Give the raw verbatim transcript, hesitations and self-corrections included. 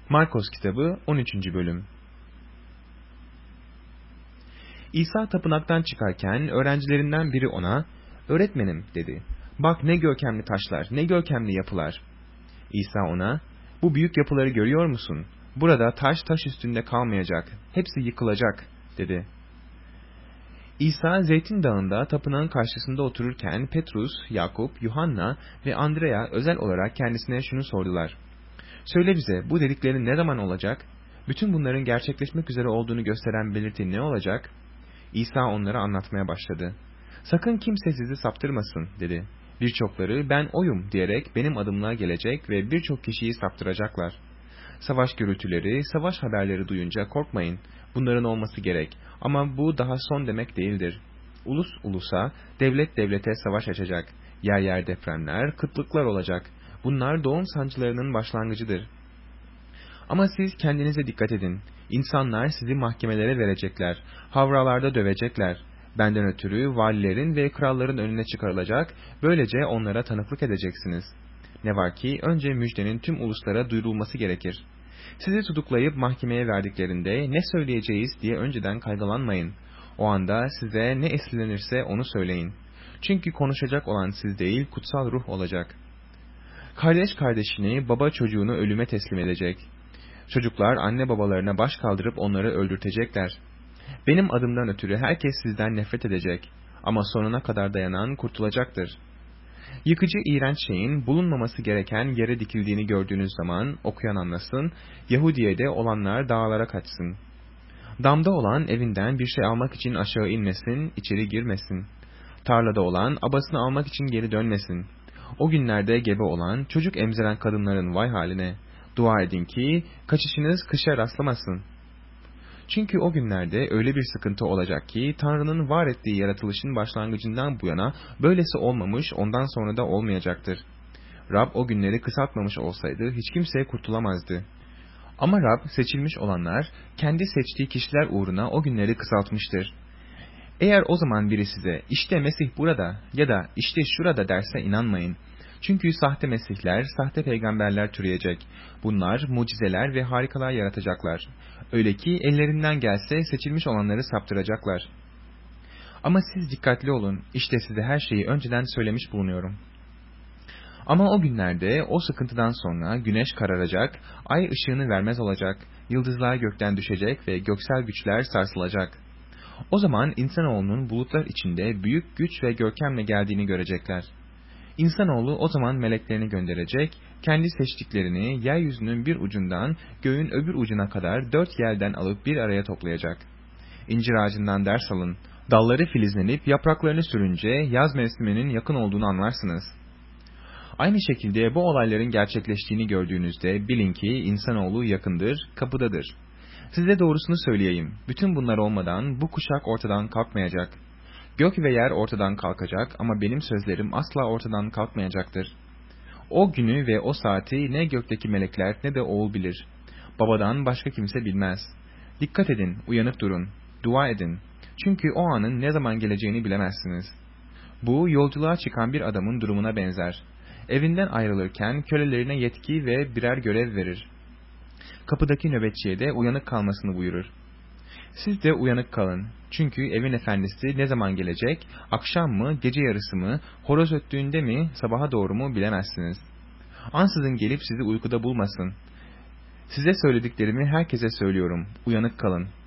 Markos kitabı on üçüncü bölüm. İsa tapınaktan çıkarken öğrencilerinden biri ona, "Öğretmenim," dedi. "Bak ne görkemli taşlar, ne görkemli yapılar." İsa ona, "Bu büyük yapıları görüyor musun? Burada taş taş üstünde kalmayacak, hepsi yıkılacak," dedi. İsa Zeytin Dağı'nda tapınağın karşısında otururken Petrus, Yakup, Yuhanna ve Andrea özel olarak kendisine şunu sordular: "Söyle bize, bu dediklerin ne zaman olacak? Bütün bunların gerçekleşmek üzere olduğunu gösteren belirti ne olacak?" İsa onlara anlatmaya başladı. "Sakın kimse sizi saptırmasın," dedi. "Birçokları 'ben oyum' diyerek benim adımla gelecek ve birçok kişiyi saptıracaklar. Savaş gürültüleri, savaş haberleri duyunca korkmayın. Bunların olması gerek. Ama bu daha son demek değildir. Ulus ulusa, devlet devlete savaş açacak. Yer yer depremler, kıtlıklar olacak. Bunlar doğum sancılarının başlangıcıdır. Ama siz kendinize dikkat edin. İnsanlar sizi mahkemelere verecekler. Havralarda dövecekler. Benden ötürü valilerin ve kralların önüne çıkarılacak, böylece onlara tanıklık edeceksiniz. Ne var ki önce müjdenin tüm uluslara duyurulması gerekir. Sizi tutuklayıp mahkemeye verdiklerinde ne söyleyeceğiz diye önceden kaygılanmayın. O anda size ne esirlenirse onu söyleyin. Çünkü konuşacak olan siz değil, kutsal ruh olacak. Kardeş kardeşini, baba çocuğunu ölüme teslim edecek. Çocuklar anne babalarına baş kaldırıp onları öldürtecekler. Benim adımdan ötürü herkes sizden nefret edecek. Ama sonuna kadar dayanan kurtulacaktır. Yıkıcı iğrenç şeyin bulunmaması gereken yere dikildiğini gördüğünüz zaman okuyan anlasın, Yahudiye'de olanlar dağlara kaçsın. Damda olan evinden bir şey almak için aşağı inmesin, içeri girmesin. Tarlada olan abasını almak için geri dönmesin. O günlerde gebe olan, çocuk emziren kadınların vay haline. Dua edin ki kaçışınız kışa rastlamasın. Çünkü o günlerde öyle bir sıkıntı olacak ki Tanrı'nın var ettiği yaratılışın başlangıcından bu yana böylesi olmamış, ondan sonra da olmayacaktır. Rab o günleri kısaltmamış olsaydı hiç kimse kurtulamazdı. Ama Rab seçilmiş olanlar, kendi seçtiği kişiler uğruna o günleri kısaltmıştır. Eğer o zaman biri size, "İşte Mesih burada," ya da "İşte şurada," derse inanmayın. Çünkü sahte mesihler, sahte peygamberler türeyecek. Bunlar mucizeler ve harikalar yaratacaklar. Öyle ki ellerinden gelse seçilmiş olanları saptıracaklar. Ama siz dikkatli olun, işte size her şeyi önceden söylemiş bulunuyorum. Ama o günlerde, o sıkıntıdan sonra güneş kararacak, ay ışığını vermez olacak, yıldızlar gökten düşecek ve göksel güçler sarsılacak. O zaman insanoğlunun bulutlar içinde büyük güç ve görkemle geldiğini görecekler. İnsanoğlu o zaman meleklerini gönderecek, kendi seçtiklerini yeryüzünün bir ucundan göğün öbür ucuna kadar dört yerden alıp bir araya toplayacak. İncir ağacından ders alın, dalları filizlenip yapraklarını sürünce yaz mevsiminin yakın olduğunu anlarsınız. Aynı şekilde bu olayların gerçekleştiğini gördüğünüzde bilin ki insanoğlu yakındır, kapıdadır. Size doğrusunu söyleyeyim, bütün bunlar olmadan bu kuşak ortadan kalkmayacak. Gök ve yer ortadan kalkacak ama benim sözlerim asla ortadan kalkmayacaktır. O günü ve o saati ne gökteki melekler ne de oğul bilir. Babadan başka kimse bilmez. Dikkat edin, uyanık durun, dua edin. Çünkü o anın ne zaman geleceğini bilemezsiniz. Bu yolculuğa çıkan bir adamın durumuna benzer. Evinden ayrılırken kölelerine yetki ve birer görev verir. Kapıdaki nöbetçiye de uyanık kalmasını buyurur. Siz de uyanık kalın. Çünkü evin efendisi ne zaman gelecek, akşam mı, gece yarısı mı, horoz öttüğünde mi, sabaha doğru mu bilemezsiniz. Ansızın gelip sizi uykuda bulmasın. Size söylediklerimi herkese söylüyorum. Uyanık kalın.